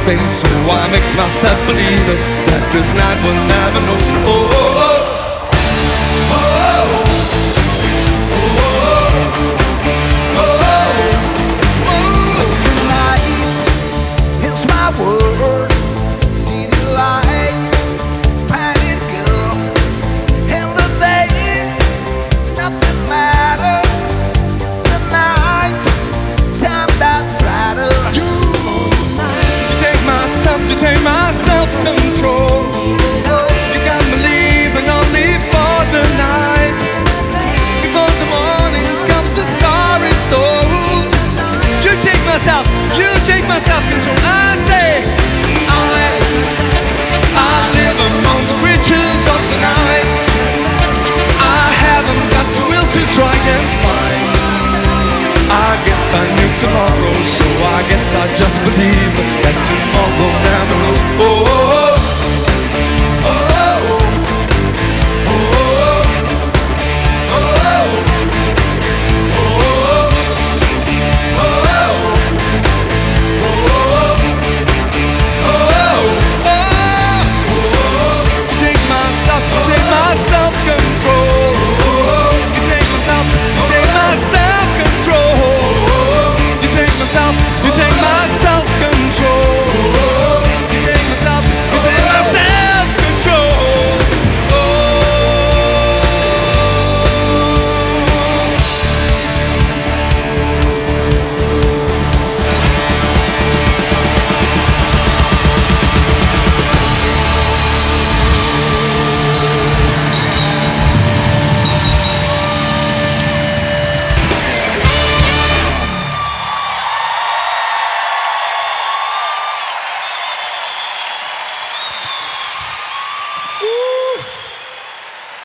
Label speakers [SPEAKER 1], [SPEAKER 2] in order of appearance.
[SPEAKER 1] everything, so I makes myself believe that this night will never know. Oh, oh, oh.
[SPEAKER 2] Word, city lights, painted girl, in the day, nothing matters. It's the night, time that flatters.
[SPEAKER 1] You take my self-control. You got me leaving only for the night. Before the morning comes, the story told. You take my self-control. I say I live among the riches of the night. I haven't got the will to try and fight. I guess I knew tomorrow, so I guess I just believe